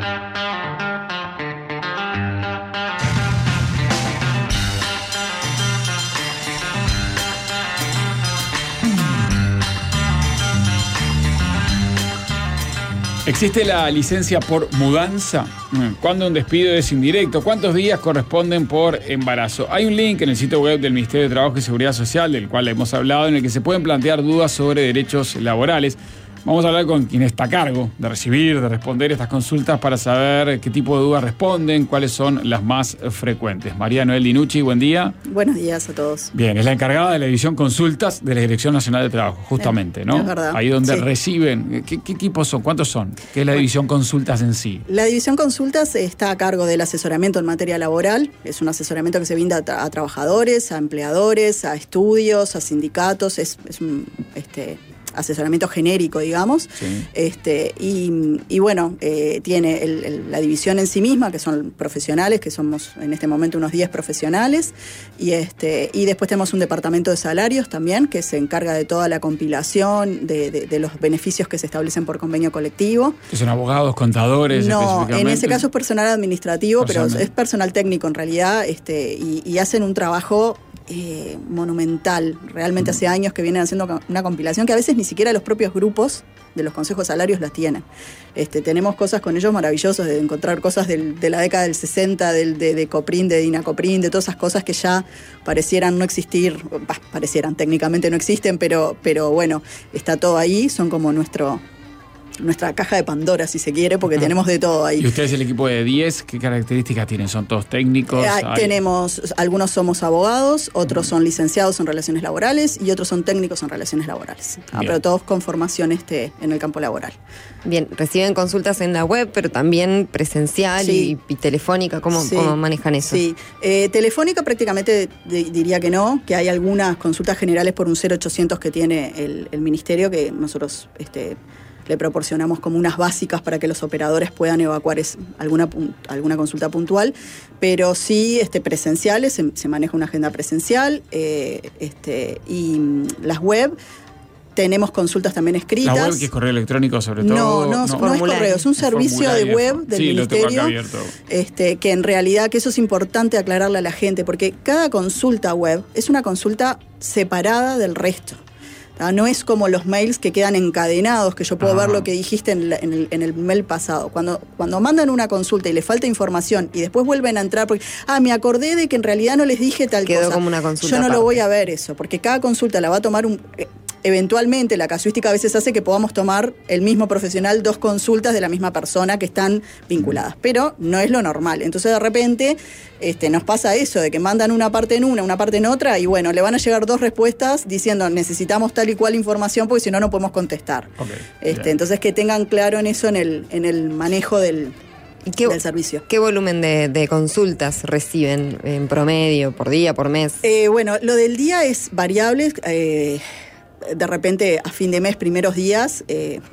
¿Existe la licencia por mudanza? ¿Cuándo un despido es indirecto? ¿Cuántos días corresponden por embarazo? Hay un link en el sitio web del Ministerio de Trabajo y Seguridad Social, del cual hemos hablado, en el que se pueden plantear dudas sobre derechos laborales. Vamos a hablar con quien está a cargo de recibir, de responder estas consultas para saber qué tipo de dudas responden, cuáles son las más frecuentes. María Noel Dinucci, buen día. Buenos días a todos. Bien, es la encargada de la división consultas de la Dirección Nacional de Trabajo, justamente, ¿no? Es verdad. Ahí donde sí. Reciben. ¿Qué equipos son? ¿Cuántos son? ¿Qué es la división consultas en sí? La división consultas está a cargo del asesoramiento en materia laboral. Es un asesoramiento que se brinda a trabajadores, a empleadores, a estudios, a sindicatos. Es un asesoramiento genérico, digamos. Sí. Y bueno, tiene la división en sí misma, que son profesionales, que somos en este momento unos 10 profesionales, y después tenemos un departamento de salarios también, que se encarga de toda la compilación de los beneficios que se establecen por convenio colectivo. ¿Que son abogados, contadores? No, en ese caso es personal administrativo, pero es personal técnico en realidad, y hacen un trabajo monumental. Realmente hace años que vienen haciendo una compilación que a veces ni siquiera los propios grupos de los consejos salarios las tienen. Tenemos cosas con ellos maravillosas, de encontrar cosas de la década del 60, de Coprin, de Dinacoprin, de todas esas cosas que ya parecieran no existir, parecieran, técnicamente no existen, pero bueno, está todo ahí, son como nuestra caja de Pandora, si se quiere, porque tenemos de todo ahí. ¿Y ustedes, el equipo de 10, qué características tienen? ¿Son todos técnicos? Algunos somos abogados, otros son licenciados en relaciones laborales y otros son técnicos en relaciones laborales. Pero todos con formación en el campo laboral. Bien, reciben consultas en la web, pero también presencial y telefónica. ¿Cómo manejan eso? Sí, telefónica prácticamente diría que no, que hay algunas consultas generales por un 0800 que tiene el Ministerio, que nosotros le proporcionamos como unas básicas para que los operadores puedan evacuar alguna consulta puntual, pero sí presenciales, se maneja una agenda presencial, y las web. Tenemos consultas también escritas. ¿La web que es correo electrónico sobre todo? No es correo, es un servicio de web del Ministerio. Lo tengo acá abierto. Que en realidad, que eso es importante aclararle a la gente, porque cada consulta web es una consulta separada del resto. No es como los mails que quedan encadenados, que yo puedo ver lo que dijiste en el mail pasado. Cuando mandan una consulta y le falta información y después vuelven a entrar porque, me acordé de que en realidad no les dije tal cosa. Quedó como una consulta Yo no lo voy a ver eso, porque cada consulta la va a tomar eventualmente la casuística a veces hace que podamos tomar el mismo profesional 2 consultas de la misma persona que están vinculadas, pero no es lo normal. Entonces de repente nos pasa eso, de que mandan una parte en una parte en otra, y bueno, le van a llegar 2 respuestas diciendo necesitamos tal y cual información porque si no podemos contestar. Entonces que tengan claro en eso, en el manejo del servicio. ¿Qué volumen de consultas reciben en promedio, por día, por mes? Bueno, lo del día es variable. De repente, a fin de mes, primeros días,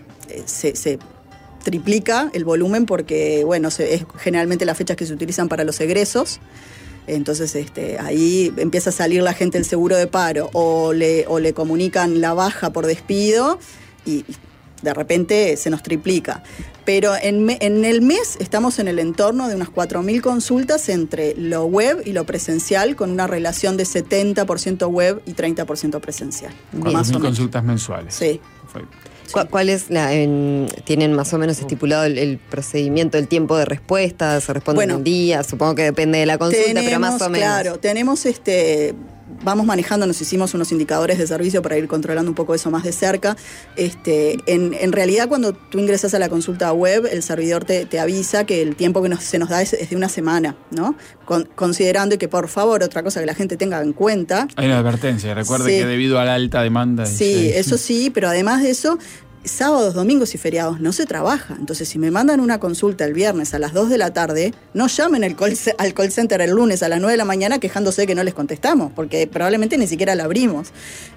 se triplica el volumen porque, bueno, es generalmente las fechas que se utilizan para los egresos. Entonces, ahí empieza a salir la gente del seguro de paro o le comunican la baja por despido y de repente se nos triplica. Pero en el mes estamos en el entorno de unas 4.000 consultas entre lo web y lo presencial, con una relación de 70% web y 30% presencial. 4.000 consultas mensuales. Sí. ¿Cuál es tienen más o menos estipulado el procedimiento, el tiempo de respuesta? ¿Se responde en un día? Supongo que depende de la consulta, pero más o menos. Claro, tenemos vamos manejando, nos hicimos unos indicadores de servicio para ir controlando un poco eso más de cerca. En realidad, cuando tú ingresas a la consulta web, el servidor te avisa que el tiempo que se nos da es de una semana, ¿no? Considerando que, por favor, otra cosa que la gente tenga en cuenta. Hay una advertencia, recuerde que debido a la alta demanda. Sí, eso sí, pero además de eso, sábados, domingos y feriados no se trabaja. Entonces, si me mandan una consulta el viernes a las 2 de la tarde, no llamen al call center el lunes a las 9 de la mañana quejándose de que no les contestamos, porque probablemente ni siquiera la abrimos.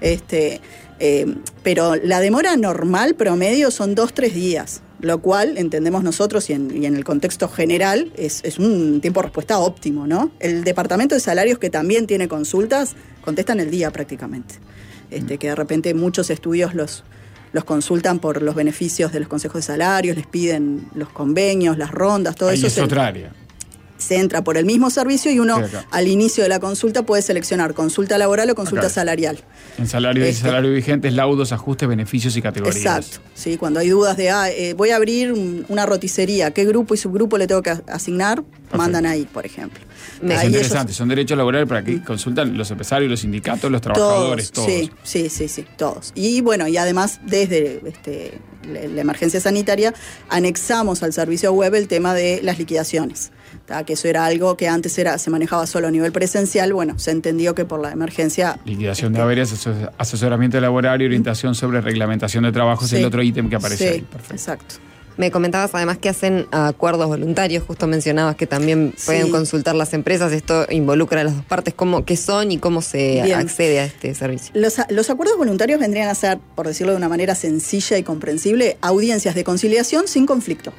Pero la demora normal, promedio, son 2-3 días, lo cual entendemos nosotros y en el contexto general es un tiempo de respuesta óptimo, ¿no? El departamento de salarios, que también tiene consultas, contestan el día prácticamente. Que de repente muchos estudios los consultan por los beneficios de los consejos de salarios, les piden los convenios, las rondas, todo eso. Es otra área. Se entra por el mismo servicio y uno al inicio de la consulta puede seleccionar consulta laboral o consulta salarial. En salario y salario vigentes, laudos, ajustes, beneficios y categorías. Exacto. Sí, cuando hay dudas de voy a abrir una roticería, ¿qué grupo y subgrupo le tengo que asignar? Perfecto. Mandan ahí, por ejemplo. Es interesante, son derechos laborales para que consultan los empresarios, los sindicatos, los trabajadores, todos. Sí, todos. Y bueno, y además desde la emergencia sanitaria anexamos al servicio web el tema de las liquidaciones. Que eso era algo que antes se manejaba solo a nivel presencial. Bueno, se entendió que por la emergencia... Liquidación de haberes, asesoramiento laboral y orientación sobre reglamentación de trabajo es el otro ítem que aparece ahí. Perfecto. Exacto. Me comentabas además que hacen acuerdos voluntarios, justo mencionabas que también pueden consultar las empresas, esto involucra a las dos partes, ¿qué son y cómo se accede a este servicio? Los acuerdos voluntarios vendrían a ser, por decirlo de una manera sencilla y comprensible, audiencias de conciliación sin conflicto.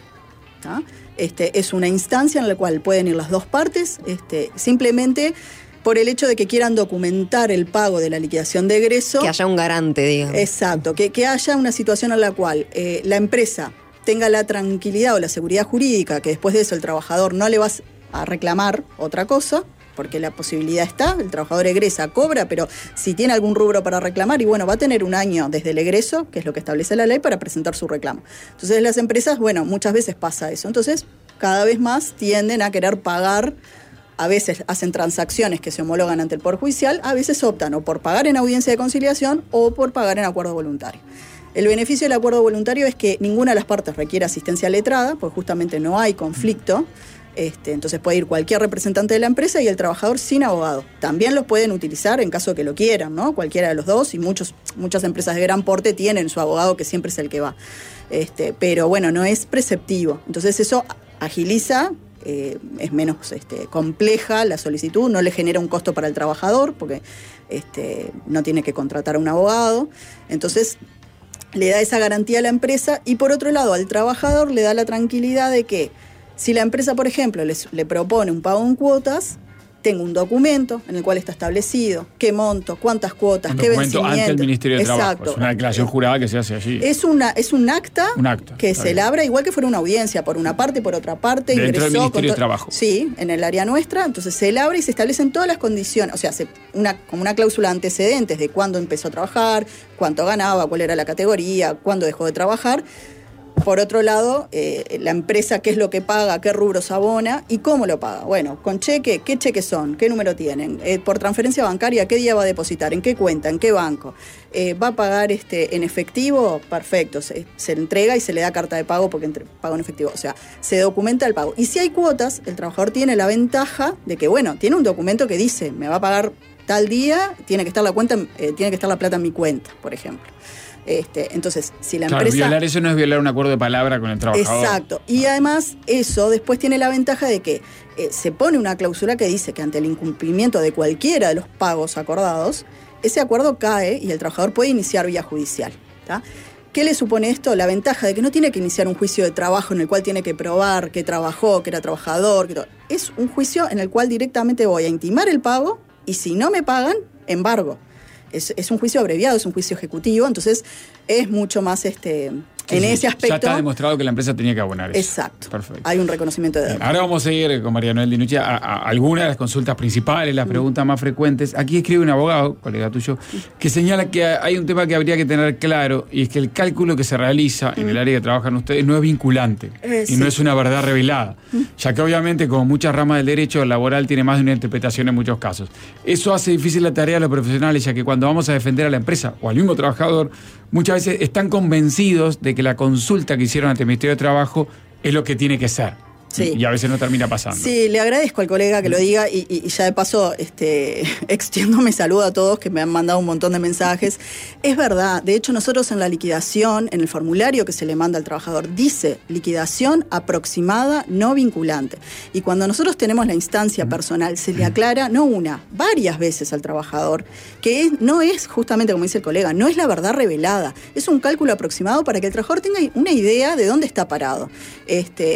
Es una instancia en la cual pueden ir las dos partes, simplemente por el hecho de que quieran documentar el pago de la liquidación de egreso. Que haya un garante, digamos. Exacto, que haya una situación en la cual la empresa tenga la tranquilidad o la seguridad jurídica que después de eso el trabajador no le va a reclamar otra cosa, porque la posibilidad está, el trabajador egresa, cobra, pero si tiene algún rubro para reclamar, y bueno, va a tener un año desde el egreso, que es lo que establece la ley, para presentar su reclamo. Entonces las empresas, muchas veces pasa eso. Entonces, cada vez más tienden a querer pagar, a veces hacen transacciones que se homologan ante el Poder Judicial, a veces optan o por pagar en audiencia de conciliación o por pagar en acuerdo voluntario. El beneficio del acuerdo voluntario es que ninguna de las partes requiere asistencia letrada, pues justamente no hay conflicto. Entonces puede ir cualquier representante de la empresa y el trabajador sin abogado. También los pueden utilizar en caso que lo quieran, ¿no? Cualquiera de los dos, y muchas empresas de gran porte tienen su abogado, que siempre es el que va. Pero bueno, no es preceptivo. Entonces eso agiliza, es menos compleja la solicitud, no le genera un costo para el trabajador, porque no tiene que contratar a un abogado. Entonces le da esa garantía a la empresa, y por otro lado al trabajador le da la tranquilidad de que si la empresa, por ejemplo, le propone un pago en cuotas, tengo un documento en el cual está establecido qué monto, cuántas cuotas, qué vencimiento. Un documento ante el Ministerio de Trabajo. Exacto. Es una declaración jurada que se hace allí. Es un acta que se labra igual que fuera una audiencia, por una parte, por otra parte. Dentro del Ministerio de Trabajo. Sí, en el área nuestra. Entonces se labra y se establecen todas las condiciones. O sea, como una cláusula de antecedentes de cuándo empezó a trabajar, cuánto ganaba, cuál era la categoría, cuándo dejó de trabajar. Por otro lado, la empresa qué es lo que paga, qué rubros abona y cómo lo paga. Bueno, con cheque, ¿qué cheques son? ¿Qué número tienen? Por transferencia bancaria, ¿qué día va a depositar? ¿En qué cuenta? ¿En qué banco? ¿Va a pagar en efectivo? Perfecto, se entrega y se le da carta de pago porque pago en efectivo. O sea, se documenta el pago. Y si hay cuotas, el trabajador tiene la ventaja de que, tiene un documento que dice, me va a pagar tal día, tiene que estar la plata en mi cuenta, por ejemplo. Entonces, si la empresa... violar eso no es violar un acuerdo de palabra con el trabajador. Exacto. Y además, eso después tiene la ventaja de que se pone una cláusula que dice que ante el incumplimiento de cualquiera de los pagos acordados, ese acuerdo cae y el trabajador puede iniciar vía judicial. ¿Tá? ¿Qué le supone esto? La ventaja de que no tiene que iniciar un juicio de trabajo en el cual tiene que probar que trabajó, que era trabajador. Es un juicio en el cual directamente voy a intimar el pago y si no me pagan, embargo. Es un juicio abreviado, es un juicio ejecutivo, entonces es mucho más en ese aspecto. Ya está demostrado que la empresa tenía que abonar eso. Exacto. Perfecto. Hay un reconocimiento de deuda. Ahora vamos a seguir con María Noel Dinucci a algunas de las consultas principales, las preguntas más frecuentes. Aquí escribe un abogado, colega tuyo, que señala que hay un tema que habría que tener claro, y es que el cálculo que se realiza en el área que trabajan ustedes no es vinculante y no es una verdad revelada, ya que obviamente, como muchas ramas del derecho laboral, tiene más de una interpretación en muchos casos. Eso hace difícil la tarea de los profesionales, ya que cuando vamos a defender a la empresa o al mismo trabajador, muchas veces están convencidos de que la consulta que hicieron ante el Ministerio de Trabajo es lo que tiene que ser. Sí. Y a veces no termina pasando. Sí, le agradezco al colega que lo diga y ya de paso extiendo mi saludo a todos que me han mandado un montón de mensajes. Es verdad, de hecho nosotros en la liquidación, en el formulario que se le manda al trabajador, dice liquidación aproximada no vinculante. Y cuando nosotros tenemos la instancia personal, se le aclara, no una, varias veces al trabajador, que no es justamente como dice el colega, no es la verdad revelada, es un cálculo aproximado para que el trabajador tenga una idea de dónde está parado.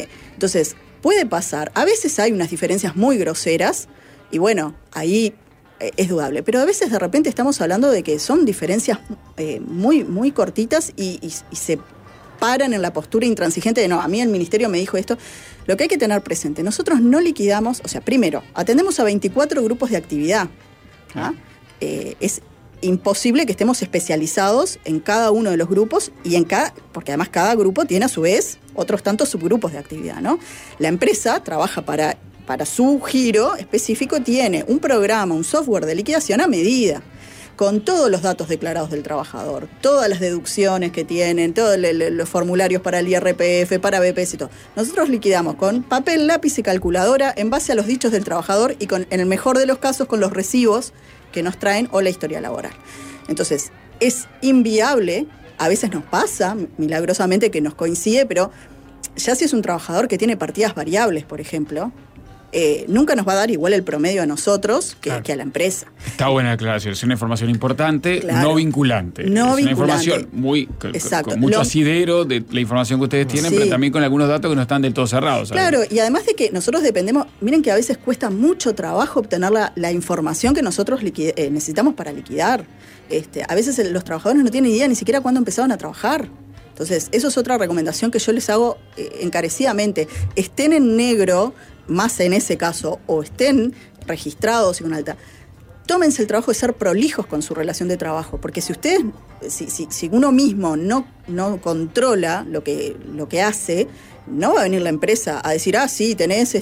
Entonces, puede pasar. A veces hay unas diferencias muy groseras y ahí es dudable. Pero a veces de repente estamos hablando de que son diferencias muy, muy cortitas y se paran en la postura intransigente de no, a mí el ministerio me dijo esto. Lo que hay que tener presente, nosotros no liquidamos, o sea, primero, atendemos a 24 grupos de actividad. ¿Ah? Es imposible que estemos especializados en cada uno de los grupos porque además cada grupo tiene a su vez otros tantos subgrupos de actividad, ¿no? La empresa trabaja para su giro específico, tiene un programa, un software de liquidación a medida, con todos los datos declarados del trabajador, todas las deducciones que tienen, todos los formularios para el IRPF, para BPS y todo. Nosotros liquidamos con papel, lápiz y calculadora en base a los dichos del trabajador y en el mejor de los casos con los recibos que nos traen o la historia laboral. Entonces, es inviable, a veces nos pasa, milagrosamente que nos coincide, pero ya si es un trabajador que tiene partidas variables, por ejemplo, nunca nos va a dar igual el promedio a nosotros que a la empresa. Está buena aclaración, es una información importante, no vinculante. No es vinculante. Una información con mucho asidero de la información que ustedes tienen, pero también con algunos datos que no están del todo cerrados. Claro, y además de que nosotros dependemos, miren que a veces cuesta mucho trabajo obtener la información que nosotros necesitamos para liquidar. A veces los trabajadores no tienen idea ni siquiera cuándo empezaron a trabajar. Entonces, eso es otra recomendación que yo les hago encarecidamente. Estén en negro, más en ese caso, o estén registrados y con alta. Tómense el trabajo de ser prolijos con su relación de trabajo, porque si ustedes, si uno mismo no controla lo que hace, no va a venir la empresa a decir, sí, tenés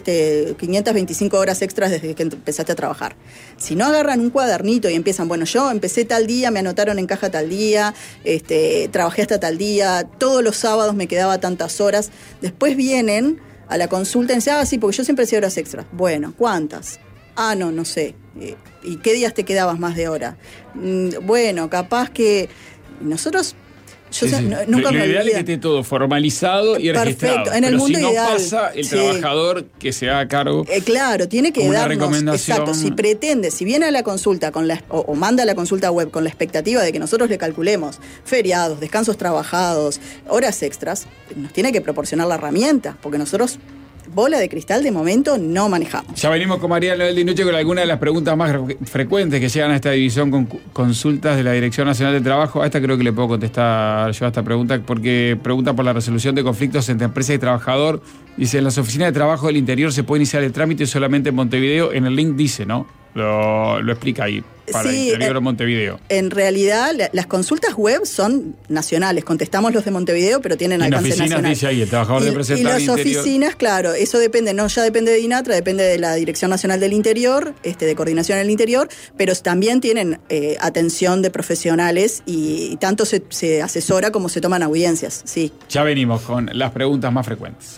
525 horas extras desde que empezaste a trabajar. Si no agarran un cuadernito y empiezan, bueno, yo empecé tal día, me anotaron en caja tal día, trabajé hasta tal día, todos los sábados me quedaba tantas horas, después vienen a la consulta y dicen, sí, porque yo siempre hacía horas extras. Bueno, ¿cuántas? No sé. ¿Y qué días te quedabas más de hora? Bueno, capaz que nosotros... Nunca lo ideal es que esté todo formalizado y registrado. Perfecto, en el mundo si no ideal, pasa, el trabajador que se haga cargo. Claro, tiene que darnos, recomendación. Exacto, si viene a la consulta o manda a la consulta web con la expectativa de que nosotros le calculemos feriados, descansos trabajados, horas extras, nos tiene que proporcionar la herramienta, porque nosotros bola de cristal de momento no manejamos. Ya venimos con María Noel Di Nucci con algunas de las preguntas más frecuentes que llegan a esta división con consultas de la Dirección Nacional del Trabajo. A esta creo que le puedo contestar yo a esta pregunta, porque pregunta por la resolución de conflictos entre empresa y trabajador. Dice, en las oficinas de trabajo del interior se puede iniciar el trámite solamente en Montevideo. En el link dice, ¿no? Lo explica ahí, para el interior de Montevideo. En realidad, las consultas web son nacionales. Contestamos los de Montevideo, pero tienen alcance nacional. En oficinas dice ahí, el trabajador representante y las oficinas, claro, eso depende, ya depende de INATRA, depende de la Dirección Nacional del Interior, de Coordinación del Interior, pero también tienen atención de profesionales y tanto se asesora como se toman audiencias, sí. Ya venimos con las preguntas más frecuentes.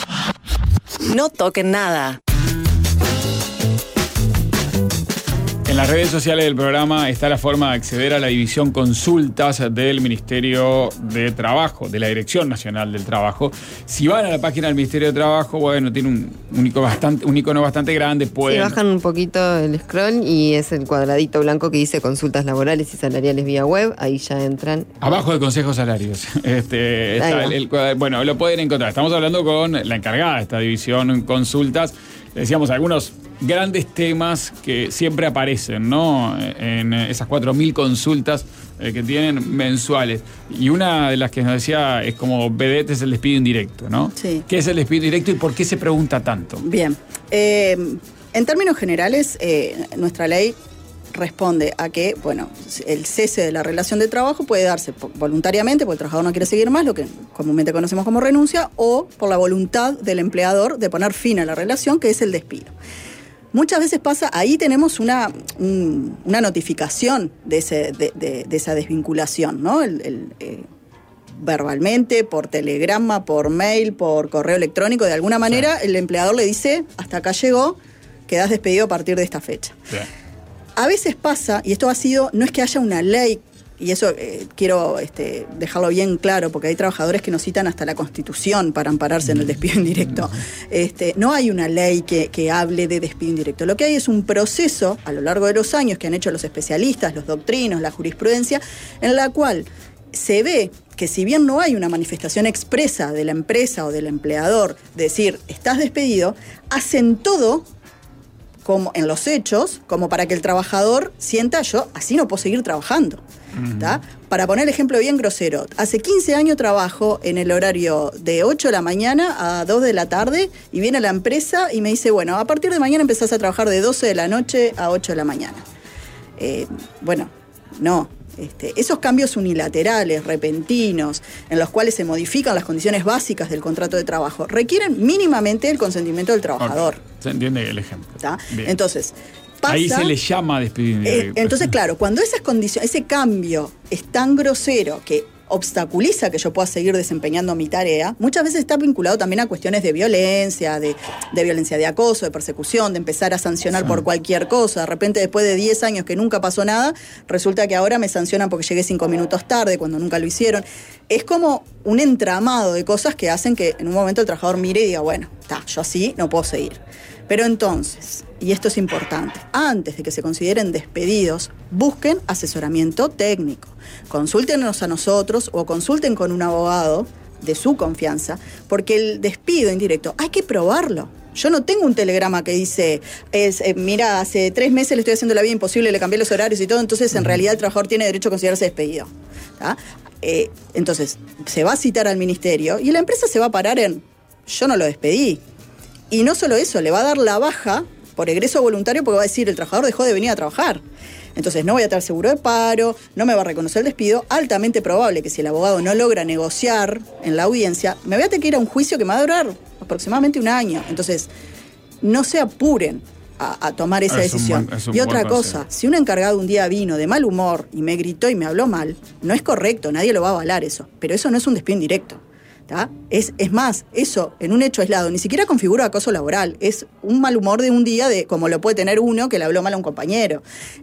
No toquen nada. En las redes sociales del programa está la forma de acceder a la división consultas del Ministerio de Trabajo, de la Dirección Nacional del Trabajo. Si van a la página del Ministerio de Trabajo, bueno, tiene un icono bastante grande. Pueden... bajan un poquito el scroll y es el cuadradito blanco que dice consultas laborales y salariales vía web. Ahí ya entran. Abajo del Consejo Salarios. Está bueno, lo pueden encontrar. Estamos hablando con la encargada de esta división consultas. Decíamos algunos grandes temas que siempre aparecen, ¿no? En esas 4.000 consultas que tienen mensuales. Y una de las que nos decía es como vedette es el despido indirecto, ¿no? Sí. ¿Qué es el despido indirecto y por qué se pregunta tanto? Bien. En términos generales, nuestra ley responde a que, bueno, el cese de la relación de trabajo puede darse voluntariamente, porque el trabajador no quiere seguir más, lo que comúnmente conocemos como renuncia, o por la voluntad del empleador de poner fin a la relación, que es el despido. Muchas veces pasa, ahí tenemos una notificación de esa desvinculación, ¿no? Verbalmente, por telegrama, por mail, por correo electrónico, de alguna manera el empleador le dice, hasta acá llegó, quedás despedido a partir de esta fecha. Sí. A veces pasa, y esto ha sido, no es que haya una ley, y eso quiero dejarlo bien claro, porque hay trabajadores que nos citan hasta la Constitución para ampararse en el despido indirecto. No hay una ley que hable de despido indirecto. Lo que hay es un proceso a lo largo de los años que han hecho los especialistas, los doctrinos, la jurisprudencia, en la cual se ve que si bien no hay una manifestación expresa de la empresa o del empleador de decir, estás despedido, hacen todo como en los hechos, como para que el trabajador sienta, yo así no puedo seguir trabajando. ¿Tá? Para poner el ejemplo bien grosero, hace 15 años trabajo en el horario de 8 de la mañana a 2 de la tarde y viene la empresa y me dice, bueno, a partir de mañana empezás a trabajar de 12 de la noche a 8 de la mañana. Bueno, no. Esos cambios unilaterales, repentinos, en los cuales se modifican las condiciones básicas del contrato de trabajo, requieren mínimamente el consentimiento del trabajador. Okay. Se entiende el ejemplo. Entonces, pasa, ahí se le llama despido indirecto. Entonces, claro, cuando esas condiciones, ese cambio es tan grosero que obstaculiza que yo pueda seguir desempeñando mi tarea, muchas veces está vinculado también a cuestiones de violencia, de violencia de acoso, de persecución, de empezar a sancionar por cualquier cosa. De repente, después de 10 años que nunca pasó nada, resulta que ahora me sancionan porque llegué 5 minutos tarde, cuando nunca lo hicieron. Es como un entramado de cosas que hacen que en un momento el trabajador mire y diga, bueno, yo así no puedo seguir. Pero entonces, y esto es importante, antes de que se consideren despedidos, busquen asesoramiento técnico. Consúltenos a nosotros o consulten con un abogado de su confianza, porque el despido indirecto hay que probarlo. Yo no tengo un telegrama que dice, mira, hace 3 meses le estoy haciendo la vida imposible, le cambié los horarios y todo, entonces en realidad el trabajador tiene derecho a considerarse despedido. Entonces, se va a citar al ministerio y la empresa se va a parar en, yo no lo despedí. Y no solo eso, le va a dar la baja por egreso voluntario porque va a decir, el trabajador dejó de venir a trabajar. Entonces no voy a tener seguro de paro, no me va a reconocer el despido. Altamente probable que si el abogado no logra negociar en la audiencia, me voy a tener que ir a un juicio que me va a durar aproximadamente 1 año. Entonces, no se apuren a tomar esa decisión. Y otra cosa, si un encargado un día vino de mal humor y me gritó y me habló mal, no es correcto, nadie lo va a avalar eso. Pero eso no es un despido indirecto. Es más, eso en un hecho aislado ni siquiera configura acoso laboral, es un mal humor de un día, como lo puede tener uno que le habló mal a un compañero.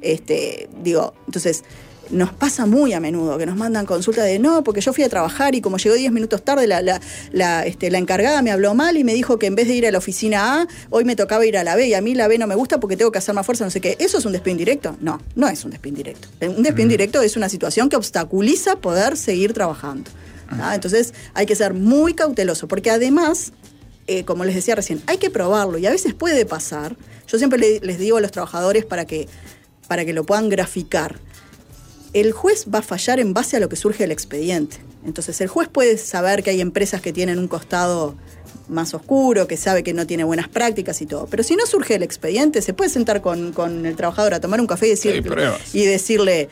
Entonces, nos pasa muy a menudo que nos mandan consultas de no, porque yo fui a trabajar y como llegó 10 minutos tarde, la encargada me habló mal y me dijo que en vez de ir a la oficina A, hoy me tocaba ir a la B y a mí la B no me gusta porque tengo que hacer más fuerza, no sé qué. ¿Eso es un despido indirecto? No, no es un despido indirecto. Un despido indirecto es una situación que obstaculiza poder seguir trabajando. Entonces hay que ser muy cauteloso, porque además, como les decía recién, hay que probarlo y a veces puede pasar. Yo siempre les digo a los trabajadores para que lo puedan graficar. El juez va a fallar en base a lo que surge del expediente. Entonces el juez puede saber que hay empresas que tienen un costado más oscuro, que sabe que no tiene buenas prácticas y todo. Pero si no surge el expediente, se puede sentar con el trabajador a tomar un café y decirle...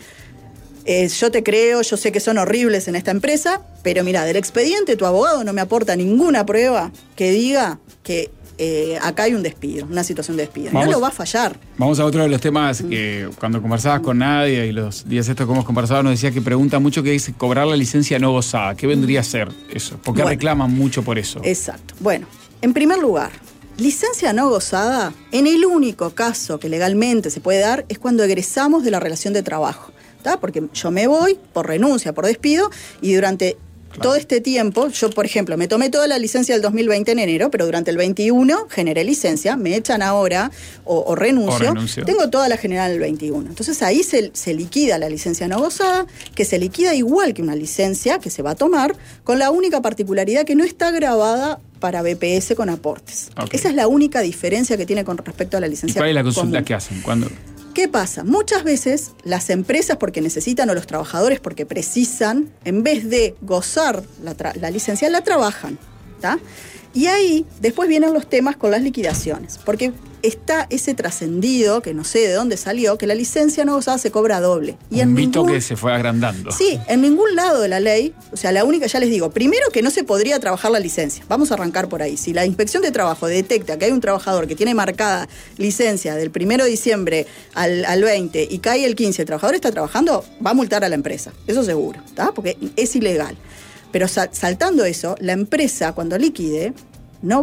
yo te creo, yo sé que son horribles en esta empresa, pero mira, del expediente tu abogado no me aporta ninguna prueba que diga que acá hay un despido, una situación de despido. No lo va a fallar. Vamos a otro de los temas que cuando conversabas con Nadia y los días estos que hemos conversado nos decía que pregunta mucho que es cobrar la licencia no gozada. ¿Qué vendría a ser eso? ¿Por qué reclaman mucho por eso? Exacto. Bueno, en primer lugar, licencia no gozada, en el único caso que legalmente se puede dar es cuando egresamos de la relación de trabajo. Porque yo me voy por renuncia, por despido, y durante todo este tiempo, yo, por ejemplo, me tomé toda la licencia del 2020 en enero, pero durante el 21 generé licencia, me echan ahora o renuncio, tengo toda la general del 21. Entonces ahí se liquida la licencia no gozada, que se liquida igual que una licencia que se va a tomar, con la única particularidad que no está grabada para BPS con aportes. Okay. Esa es la única diferencia que tiene con respecto a la licencia. ¿Y cuál es la consulta que hacen? ¿Cuándo? ¿Qué pasa? Muchas veces las empresas porque necesitan o los trabajadores porque precisan, en vez de gozar la licencia, la trabajan. ¿Tá? Y ahí después vienen los temas con las liquidaciones, porque está ese trascendido, que no sé de dónde salió, que la licencia no gozada se cobra doble. Y un mito que se fue agrandando. Sí, en ningún lado de la ley, o sea, la única, ya les digo, primero que no se podría trabajar la licencia. Vamos a arrancar por ahí. Si la Inspección de Trabajo detecta que hay un trabajador que tiene marcada licencia del 1 de diciembre al 20 y cae el 15, el trabajador está trabajando, va a multar a la empresa. Eso seguro, ¿tá? Porque es ilegal. Pero saltando eso, la empresa cuando liquide, no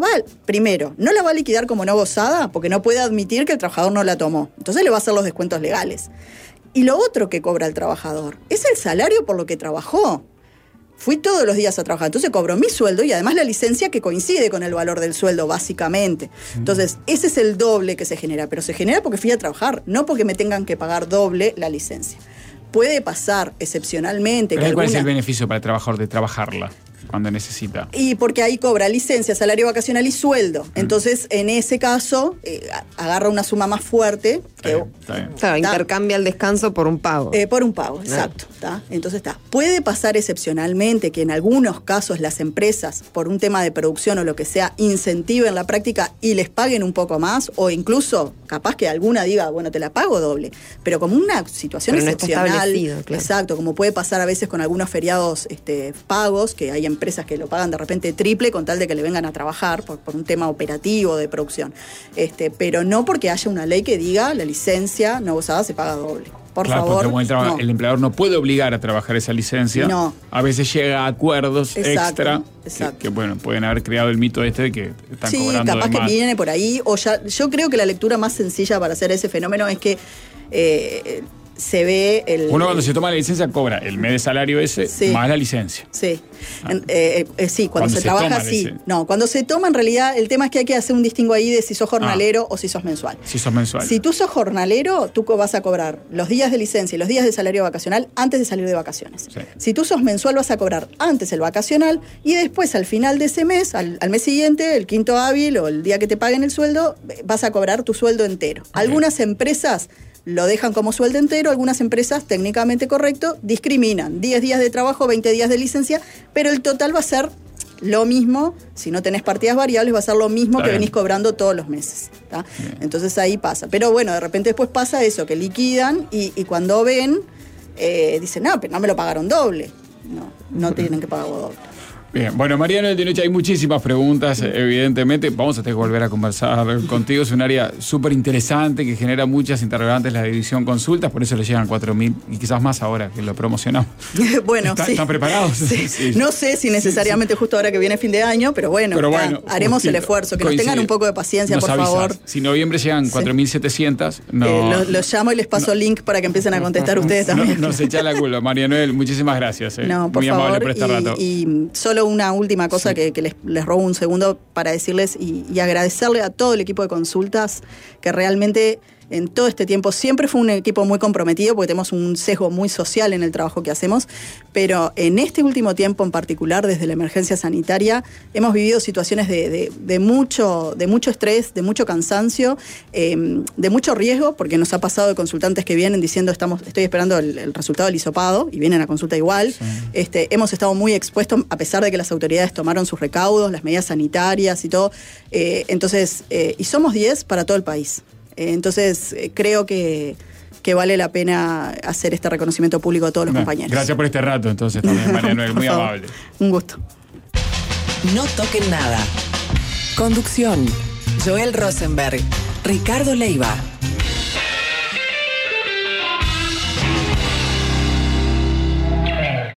la va a liquidar como no gozada porque no puede admitir que el trabajador no la tomó. Entonces le va a hacer los descuentos legales. Y lo otro que cobra el trabajador es el salario por lo que trabajó. Fui todos los días a trabajar, entonces cobro mi sueldo y además la licencia que coincide con el valor del sueldo, básicamente. Entonces, ese es el doble que se genera, pero se genera porque fui a trabajar, no porque me tengan que pagar doble la licencia. Puede pasar excepcionalmente. ¿Cuál es el beneficio para el trabajador de trabajarla? cuando necesita? Y porque ahí cobra licencia, salario vacacional y sueldo. Entonces, en ese caso, agarra una suma más fuerte. Está bien. Claro, intercambia el descanso por un pago. Por un pago, exacto. Entonces puede pasar excepcionalmente que en algunos casos las empresas, por un tema de producción o lo que sea, incentiven la práctica y les paguen un poco más, o incluso capaz que alguna diga, bueno, te la pago doble. Pero como una situación excepcional, claro. Exacto, como puede pasar a veces con algunos feriados pagos, que hay empresas que lo pagan de repente triple con tal de que le vengan a trabajar por un tema operativo de producción. Pero no porque haya una ley que diga la licencia no gozada se paga doble. Por favor, porque como el empleador no puede obligar a trabajar esa licencia. No. A veces llega a acuerdos extra exacto. Que bueno, pueden haber creado el mito de que están cobrando capaz de más. Que viene por ahí, o ya. Yo creo que la lectura más sencilla para hacer ese fenómeno es que se ve uno cuando se toma la licencia cobra el mes de salario ese más la licencia. Sí. Cuando se trabaja así. No, cuando se toma en realidad el tema es que hay que hacer un distingo ahí de si sos jornalero o si sos mensual. Si sos mensual. Si tú sos jornalero, tú vas a cobrar los días de licencia y los días de salario vacacional antes de salir de vacaciones. Sí. Si tú sos mensual vas a cobrar antes el vacacional y después al final de ese mes, al mes siguiente, el quinto hábil o el día que te paguen el sueldo, vas a cobrar tu sueldo entero. Okay. Algunas empresas lo dejan como sueldo entero, algunas empresas, técnicamente correcto, discriminan 10 días de trabajo, 20 días de licencia, pero el total va a ser lo mismo, si no tenés partidas variables, va a ser lo mismo que venís cobrando todos los meses. Entonces ahí pasa. Pero bueno, de repente después pasa eso, que liquidan y cuando ven, dicen, no, pero no me lo pagaron doble. No tienen que pagar doble. Bien, bueno, Mariano de Noche, hay muchísimas preguntas, evidentemente. Vamos a tener que volver a conversar contigo. Es un área súper interesante que genera muchas interrogantes la división consultas, por eso le llegan 4.000 y quizás más ahora que lo promocionamos. Bueno, ¿Están preparados? Sí. No sé si necesariamente justo ahora que viene fin de año, pero bueno, haremos el esfuerzo. Que nos tengan un poco de paciencia, por favor. Si noviembre llegan 4.700, no. Los llamo y les paso el link para que empiecen a contestar ustedes también. Nos echa la culpa. María Noel, muchísimas gracias. No, por muy favor, amable por este rato. Y solo una última cosa que les robo un segundo para decirles y agradecerle a todo el equipo de consultas que realmente en todo este tiempo siempre fue un equipo muy comprometido porque tenemos un sesgo muy social en el trabajo que hacemos, pero en este último tiempo en particular, desde la emergencia sanitaria, hemos vivido situaciones de mucho estrés, de mucho cansancio, de mucho riesgo, porque nos ha pasado de consultantes que vienen diciendo estoy esperando el resultado del hisopado y vienen a consulta igual. Sí. Hemos estado muy expuestos a pesar de que las autoridades tomaron sus recaudos, las medidas sanitarias y todo. Y somos 10 para todo el país. Entonces, creo que vale la pena hacer este reconocimiento público a todos los compañeros. Gracias por este rato, entonces, también, María Noel, muy amable. Un gusto. No toquen nada. Conducción: Joel Rosenberg, Ricardo Leiva.